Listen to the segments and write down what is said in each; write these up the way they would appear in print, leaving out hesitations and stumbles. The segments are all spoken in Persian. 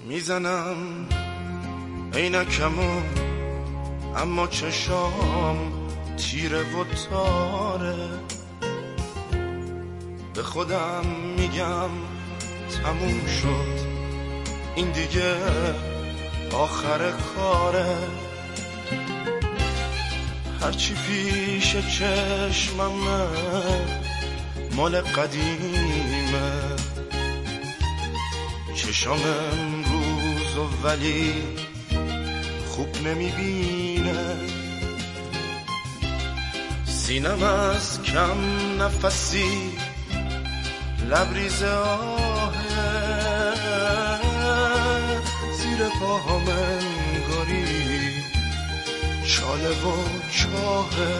میزنم عینکمو اما چشام تیره و تاره، به خودم میگم تموم شد این دیگه آخر کاره، هرچی پیش چشممه مال قدیمه، چشام امروز و ولی خوب نمیبینه، سینم از کم نفسی لبریز آهه، زیر پاهم انگاری چاله و چاهه،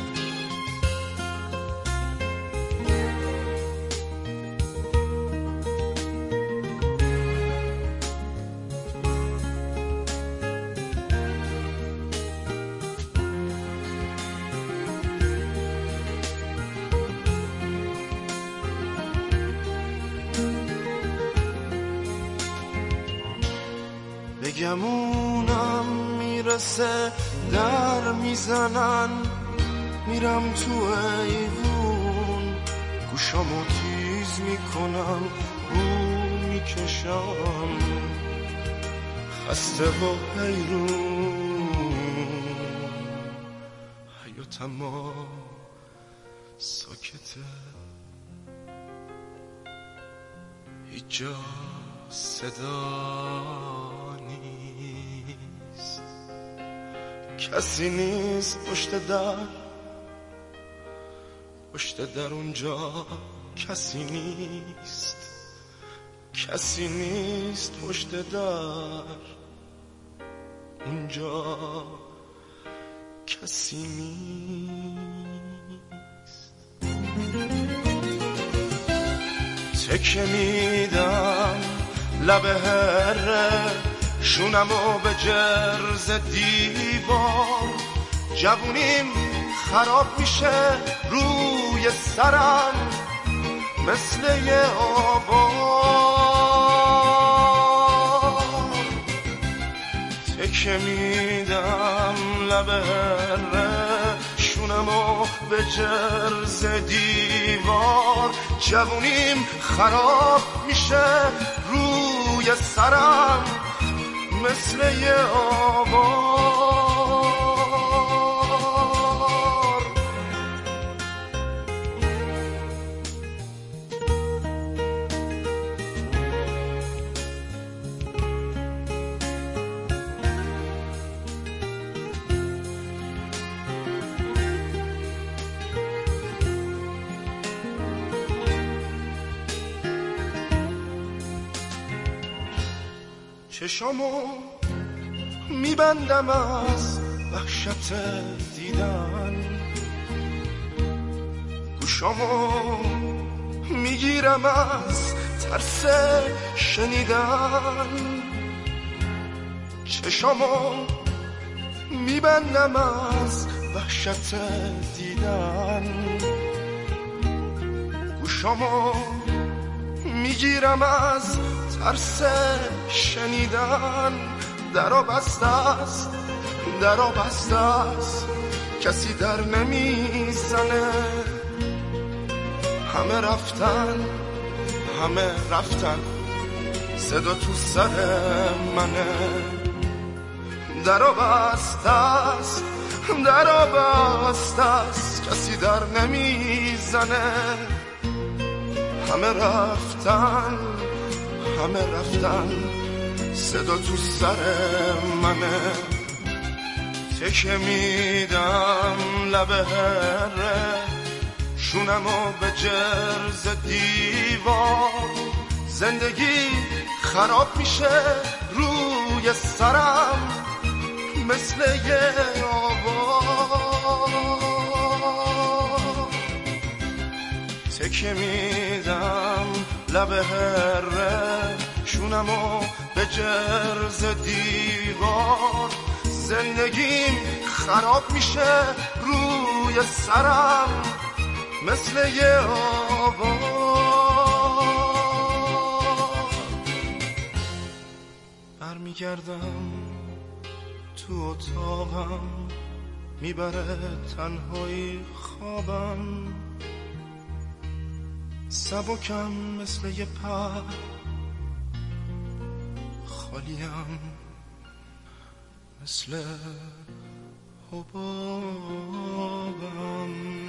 گمونم میرسه در میزنن، میرم تو ایوون گوشامو تیز میکنم رو میکشم خسته و حیرون، حیاتم ساکته هیچ جا صدا نیست، کسی نیست پشت در اونجا کسی نیست، کسی نیست پشت در اونجا کسی نیست، تکه میدم لب هره شونمو به جرز دیوار، جوونیم خراب میشه روی سرم مثل یه آبار، تکه میدم لب هره شونمو به جرز دیوار، جوونیم خراب میشه روی سرم مثل یه آوار، چشامو میبندم از وحشت دیدن، گوشامو میگیرم از ترس شنیدن، چشامو میبندم از وحشت دیدن، گوشامو میگیرم از ترس شنیدن، درا بسته است کسی در نمیزنه، همه رفتن صدا تو سر منه، درا بسته است کسی در نمیزنه، همه رفتن صدا تو سر منه، تکه میدم لب هره شونمو به جرز دیوار، زندگی خراب میشه روی سرم مثل یه آوار، تکه میدم لب هره شونمو به جرز دیوار، زندگیم خراب میشه روی سرم مثل یه آوار. میگردم تو اتاقم، میبره تنهایی خوابم، سبکم مثل یه پر، خالیم مثل حبابم.